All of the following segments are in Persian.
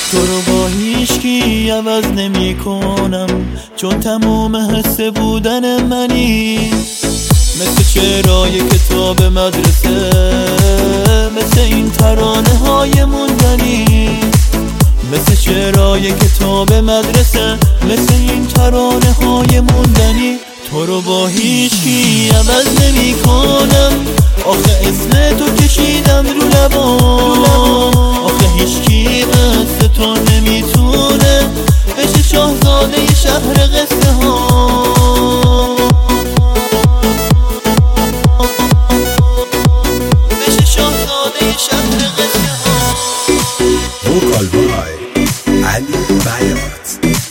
تو رو با هیچکی عوض نمی کنم، چون تموم حس بودن منی. مثل چهرهای کتاب مدرسه، مثل این ترانه های موندنی. مثل چهرهای کتاب مدرسه، مثل این ترانه های موندنی. تو رو با هیچکی عوض نمی کنم، آخه اسم تو کشیدم رو لبام. آخه هیچکی مثل تو نمیتونه بشه شاهزاده شهر قصه ها. بشه شاهزاده شهر قصه ها. وکال بای علی بیات،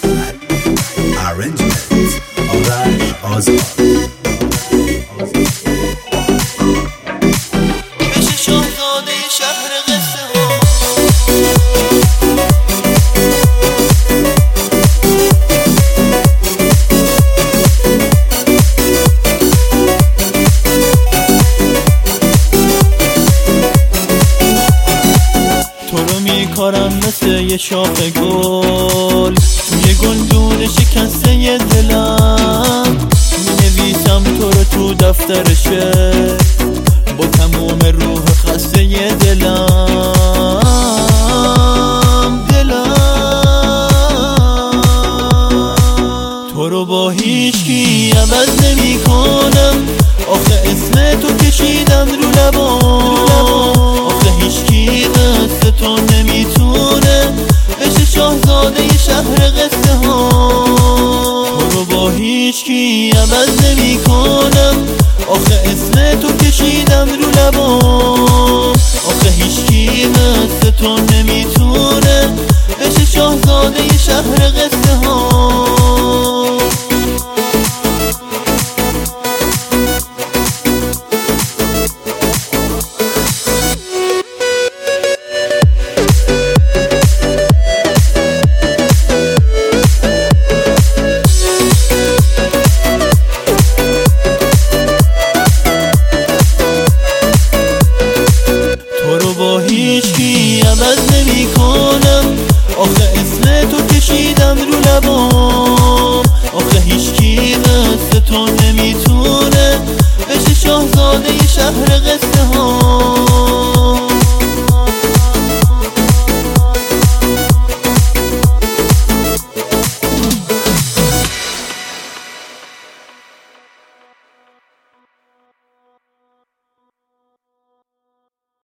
ارنجمنت آرش آزاد. بشه شاهزاده شهر قصه ها. تو رو میکارم مثل یه شاخ گل، توی گلدون شکسته دلم. مینویسم تو رو تو دفتر شعر، با تموم روح خسته دلم. تو رو با هیچکی عوض نمی کنم، آخه اسم تو کشیدم رو لبام. آخه هیچکی مثل تو نمیتونه بشه شاهزاده شهر قصه ها. تو رو با هیچکی عوض نمی کنم، آخه اسم تو کشیدم رو لبام. آخه هیچکی مثل تو نمیتونه بشه شاهزاده شهر قصه ها. با هیچکی عوض نمی کنم، آخه اسم تو کشیدم رو لبام. آخه هیچکی مثل تو نمیتونه بشه شاهزاده شهر قصه